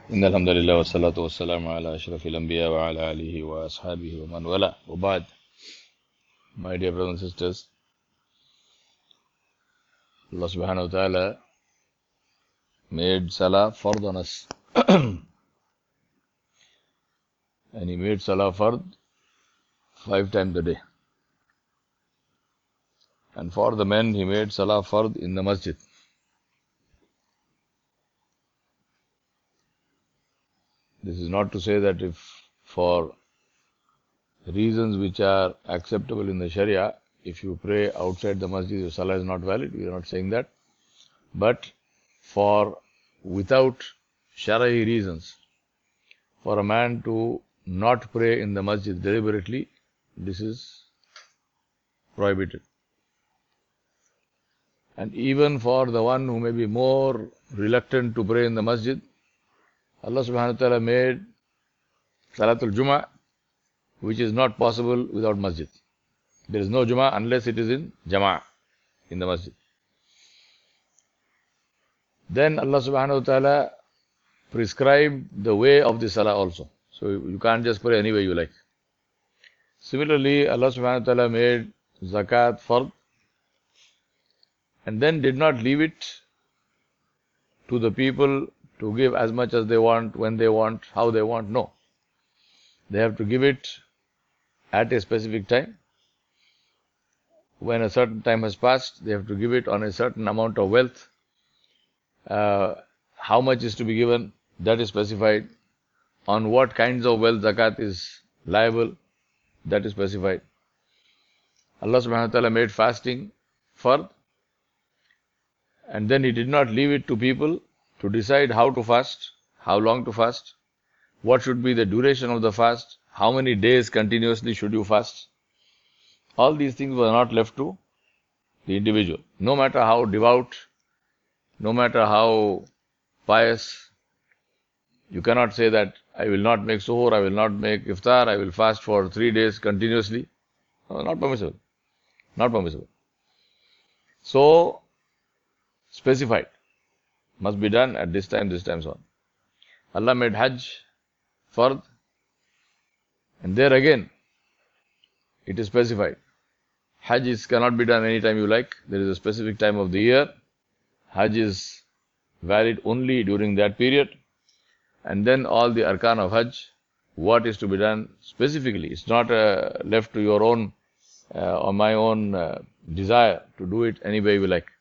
إن الحمد لله والصلاة والسلام على أشرف الأنبياء وعلى آله وأصحابه ومن والاه وبعد. My dear brothers and sisters, Allah subhanahu wa ta'ala made Salah fard on us. And He made Salah fard 5 times a day. And for the men, He made Salah fard in the masjid. This is not to say that if for reasons which are acceptable in the Sharia, if you pray outside the masjid, your Salah is not valid. We are not saying that. But for without Shari'i reasons, for a man to not pray in the masjid deliberately, this is prohibited. And even for the one who may be more reluctant to pray in the masjid, Allah subhanahu wa ta'ala made Salatul Jummah, which is not possible without masjid. There is no Jummah unless it is in Jama'ah, in the masjid. Then Allah subhanahu wa ta'ala prescribed the way of the Salah also. So you can't just pray any way you like. Similarly, Allah subhanahu wa ta'ala made Zakat fard and then did not leave it to the people to give as much as they want, when they want, how they want. No. They have to give it at a specific time. When a certain time has passed, they have to give it on a certain amount of wealth. How much is to be given, that is specified. On what kinds of wealth zakat is liable, that is specified. Allah subhanahu wa ta'ala made fasting fard, and then He did not leave it to people to decide how to fast, how long to fast, what should be the duration of the fast, how many days continuously should you fast. All these things were not left to the individual. No matter how devout, no matter how pious, you cannot say that I will not make suhoor, I will not make iftar, I will fast for 3 days continuously. No, not permissible. Not permissible. So, specified. Must be done at this time, so on. Allah made Hajj fard, and there again, it is specified. Hajj cannot be done anytime you like. There is a specific time of the year. Hajj is valid only during that period. And then all the arkan of Hajj, what is to be done specifically. It's not left to your own or my own desire to do it any way we like.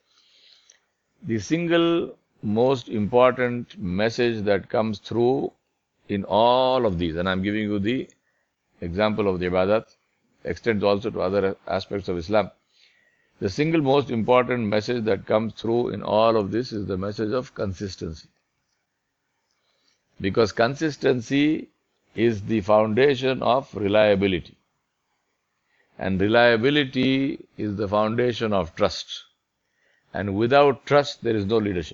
The single most important message that comes through in all of these, and I'm giving you the example of the ibadat, extends also to other aspects of Islam. The single most important message that comes through in all of this is the message of consistency. Because consistency is the foundation of reliability. And reliability is the foundation of trust. And without trust, there is no leadership.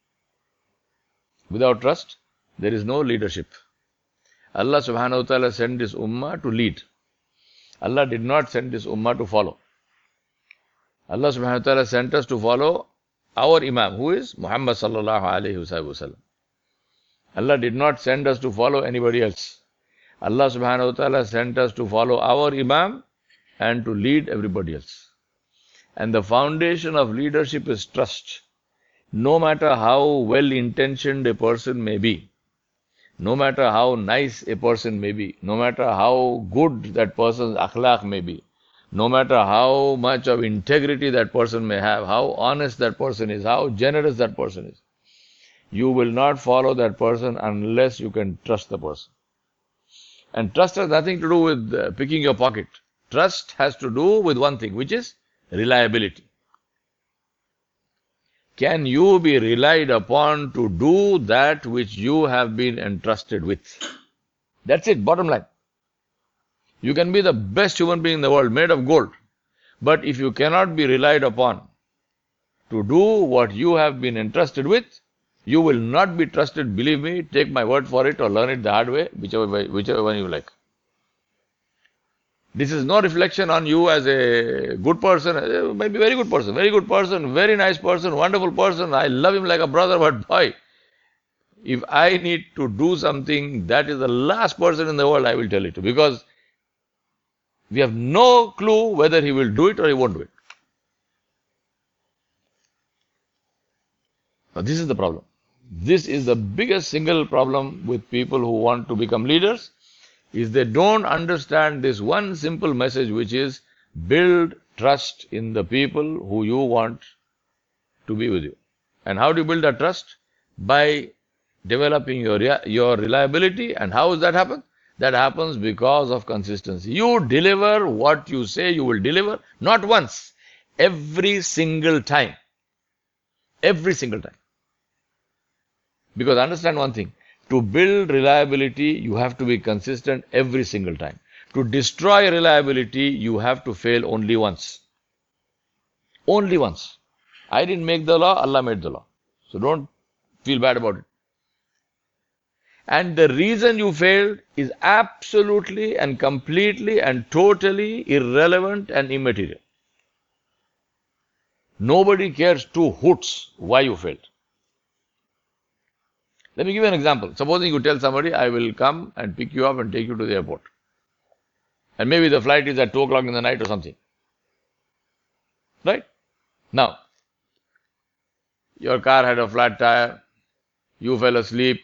Without trust, there is no leadership. Allah subhanahu wa ta'ala sent His ummah to lead. Allah did not send His ummah to follow. Allah subhanahu wa ta'ala sent us to follow our Imam, who is Muhammad sallallahu alayhi wa sallam. Allah did not send us to follow anybody else. Allah subhanahu wa ta'ala sent us to follow our Imam and to lead everybody else. And the foundation of leadership is trust. No matter how well-intentioned a person may be, no matter how nice a person may be, no matter how good that person's akhlaq may be, no matter how much of integrity that person may have, how honest that person is, how generous that person is, you will not follow that person unless you can trust the person. And trust has nothing to do with picking your pocket. Trust has to do with one thing, which is reliability. Can you be relied upon to do that which you have been entrusted with? That's it, bottom line. You can be the best human being in the world, made of gold. But if you cannot be relied upon to do what you have been entrusted with, you will not be trusted, believe me, take my word for it or learn it the hard way, whichever one you like. This is no reflection on you as a good person, maybe very good person, very nice person, wonderful person, I love him like a brother, but boy, If I need to do something, that is the last person in the world I will tell it to, because we have no clue whether he will do it or he won't do it. Now, this is the problem. This is the biggest single problem with people who want to become leaders, is they don't understand this one simple message, which is build trust in the people who you want to be with you. And how do you build that trust? By developing your reliability. And how does that happen? That happens because of consistency. You deliver what you say you will deliver, not once, every single time. Every single time. Because understand one thing, to build reliability, you have to be consistent every single time. To destroy reliability, you have to fail only once. Only once. I didn't make the law, Allah made the law. So don't feel bad about it. And the reason you failed is absolutely and completely and totally irrelevant and immaterial. Nobody cares two hoots why you failed. Let me give you an example. Supposing you tell somebody, I will come and pick you up and take you to the airport. And maybe the flight is at 2 o'clock in the night or something. Right? Now, your car had a flat tire, you fell asleep,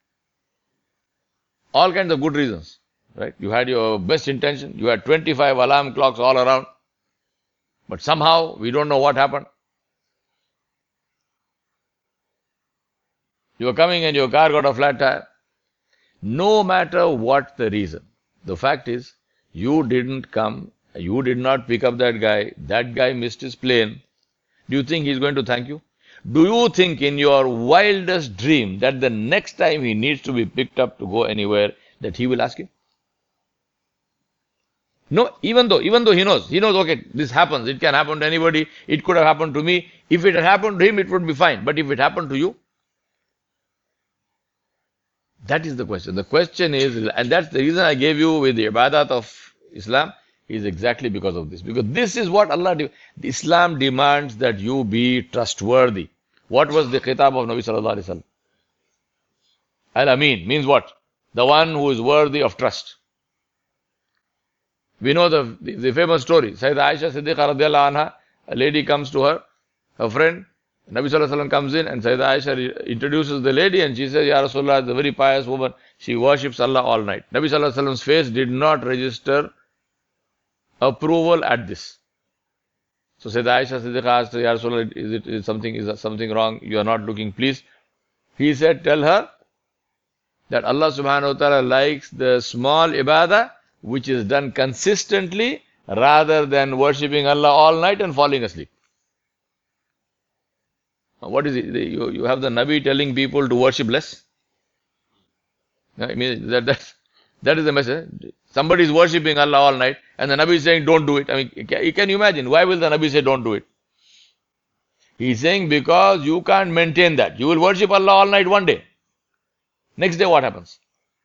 all kinds of good reasons. Right? You had your best intention, you had 25 alarm clocks all around, but somehow we don't know what happened. You were coming and your car got a flat tire. No matter what the reason, the fact is, you didn't come, you did not pick up that guy missed his plane. Do you think he's going to thank you? Do you think in your wildest dream that the next time he needs to be picked up to go anywhere, that he will ask you? No, even though he knows, okay, this happens, it can happen to anybody, it could have happened to me. If it had happened to him, it would be fine. But if it happened to you, that is the question. The question is, and that's the reason I gave you with the ibadat of Islam, is exactly because of this. Because this is what Islam demands, that you be trustworthy. What was the khitab of Nabi sallallahu alaihi wasallam? Al-Amin means what? The one who is worthy of trust. We know the famous story. Sayyidah Aisha Siddiqa radiallahu anha, a lady comes to her friend. Nabi sallallahu alaihi wasallam comes in and Sayyidah Aisha introduces the lady and she says, Ya Rasulullah, the very pious woman, she worships Allah all night. Nabi sallallahu alaihi wasallam's face did not register approval at this. So Sayyidah Aisha Siddiqa asked, Ya Rasulullah, is something wrong? You are not looking pleased. He said, tell her that Allah subhanahu wa ta'ala likes the small ibadah which is done consistently rather than worshipping Allah all night and falling asleep. What is it? You have the Nabi telling people to worship less? I mean, that is the message. Somebody is worshipping Allah all night and the Nabi is saying don't do it. I mean, can you imagine? Why will the Nabi say don't do it? He is saying because you can't maintain that. You will worship Allah all night one day. Next day what happens?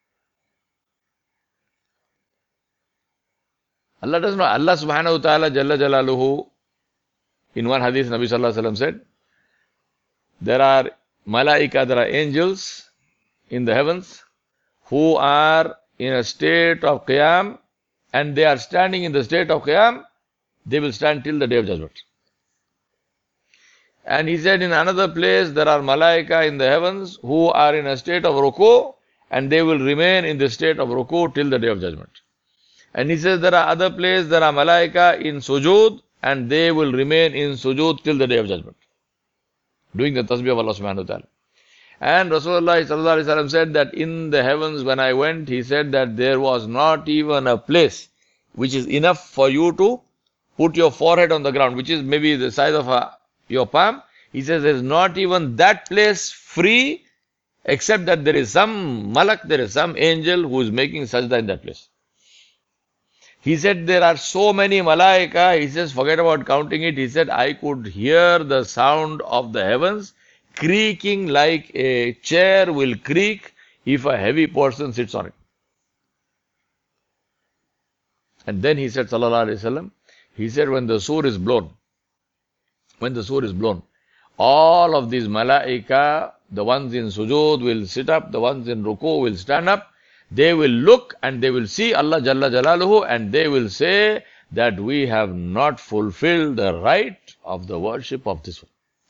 Allah does not. Allah subhanahu wa ta'ala jalla jalaluhu, in one hadith Nabi sallallahu alaihi wasallam said, there are malaika, there are angels in the heavens who are in a state of qiyam, and they are standing in the state of qiyam, they will stand till the day of judgment. And he said in another place, there are malaika in the heavens who are in a state of ruku, and they will remain in the state of ruku till the day of judgment. And he says there are other places, there are malaika in sujood, and they will remain in sujood till the day of judgment, doing the tasbih of Allah subhanahu wa ta'ala. And Rasulullah sallallahu alaihi wasallam said that in the heavens when I went, he said that there was not even a place which is enough for you to put your forehead on the ground, which is maybe the size of your palm. He says there is not even that place free, except that there is some malak, there is some angel who is making sajda in that place. He said there are so many malaika, he says forget about counting it. He said I could hear the sound of the heavens creaking like a chair will creak if a heavy person sits on it. And then he said sallallahu alaihi wasallam, he said when the sur is blown, All of these malaika, the ones in sujood will sit up, the ones in ruku will stand up. They will look and they will see Allah Jalla Jalaluhu, and they will say that we have not fulfilled the right of the worship of this one.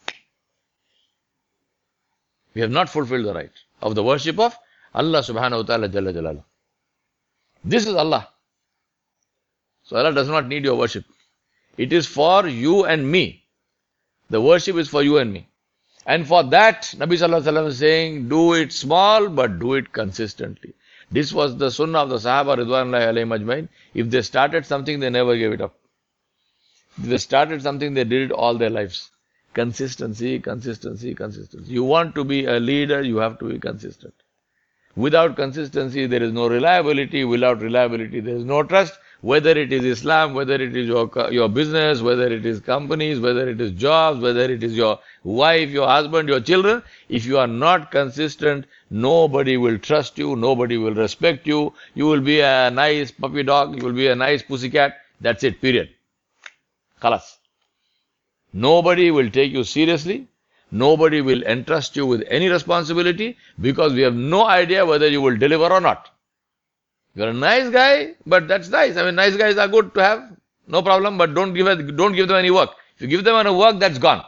We have not fulfilled the right of the worship of Allah subhanahu wa ta'ala Jalla Jalaluhu. This is Allah. So Allah does not need your worship. It is for you and me. The worship is for you and me. And for that, Nabi Sallallahu Alaihi Wasallam is saying, do it small, but do it consistently. This was the sunnah of the Sahaba Ridwanullahi alayhim ajmain. If they started something, they never gave it up. If they started something, they did it all their lives. Consistency, consistency, consistency. You want to be a leader, you have to be consistent. Without consistency, there is no reliability. Without reliability, there is no trust. Whether it is Islam, whether it is your business, whether it is companies, whether it is jobs, whether it is your wife, your husband, your children, if you are not consistent, nobody will trust you, nobody will respect you. You will be a nice puppy dog, you will be a nice pussycat. That's it, period. Khalas. Nobody will take you seriously. Nobody will entrust you with any responsibility because we have no idea whether you will deliver or not. You're a nice guy, but that's nice. I mean, nice guys are good to have, no problem, but don't give them any work. If you give them any work, that's gone.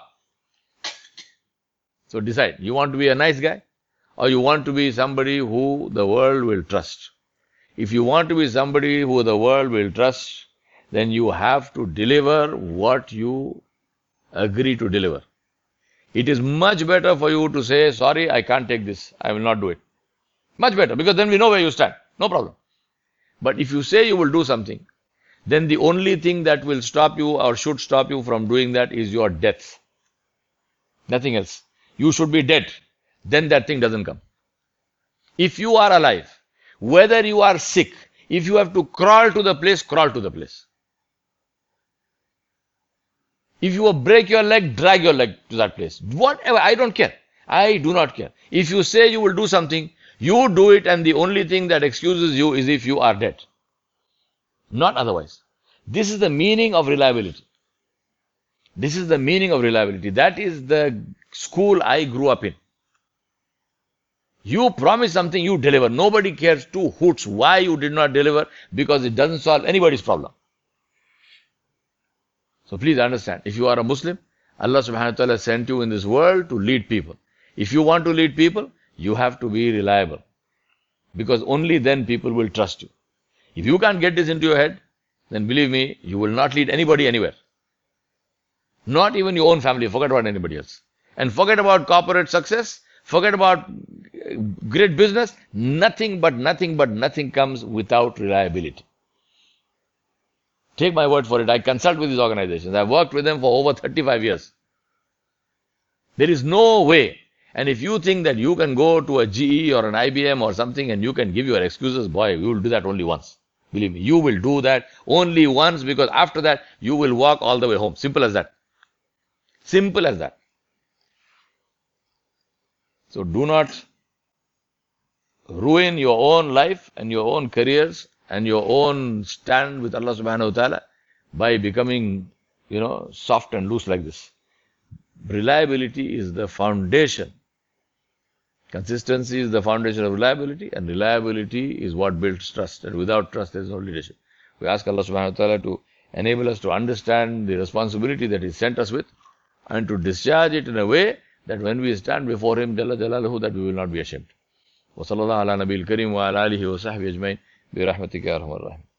So decide, you want to be a nice guy or you want to be somebody who the world will trust. If you want to be somebody who the world will trust, then you have to deliver what you agree to deliver. It is much better for you to say, sorry, I can't take this. I will not do it. Much better, because then we know where you stand. No problem. But if you say you will do something, then the only thing that will stop you or should stop you from doing that is your death. Nothing else. You should be dead. Then that thing doesn't come. If you are alive, whether you are sick, if you have to crawl to the place, crawl to the place. If you will break your leg, drag your leg to that place. Whatever, I don't care. I do not care. If you say you will do something, you do it, and the only thing that excuses you is if you are dead. Not otherwise. This is the meaning of reliability. This is the meaning of reliability. That is the school I grew up in. You promise something, you deliver. Nobody cares two hoots why you did not deliver, because it doesn't solve anybody's problem. So please understand, if you are a Muslim, Allah subhanahu wa ta'ala sent you in this world to lead people. If you want to lead people, you have to be reliable. Because only then people will trust you. If you can't get this into your head, then believe me, you will not lead anybody anywhere. Not even your own family. Forget about anybody else. And forget about corporate success. Forget about great business. Nothing comes without reliability. Take my word for it. I consult with these organizations. I've worked with them for over 35 years. There is no way. And if you think that you can go to a GE or an IBM or something and you can give your excuses, boy, you will do that only once. Believe me, you will do that only once, because after that, you will walk all the way home. Simple as that. Simple as that. So do not ruin your own life and your own careers and your own stand with Allah subhanahu wa ta'ala by becoming, soft and loose like this. Reliability is the foundation. Consistency is the foundation of reliability, and reliability is what builds trust. And without trust, there is no leadership. We ask Allah subhanahu wa ta'ala to enable us to understand the responsibility that He sent us with and to discharge it in a way that when we stand before Him, Jalla Jalaluhu, that we will not be ashamed. Wa sallallahu ala nabiyil kareem wa ala alihi wa sahbihi ajmain bi rahmatika ya arhamar rahim.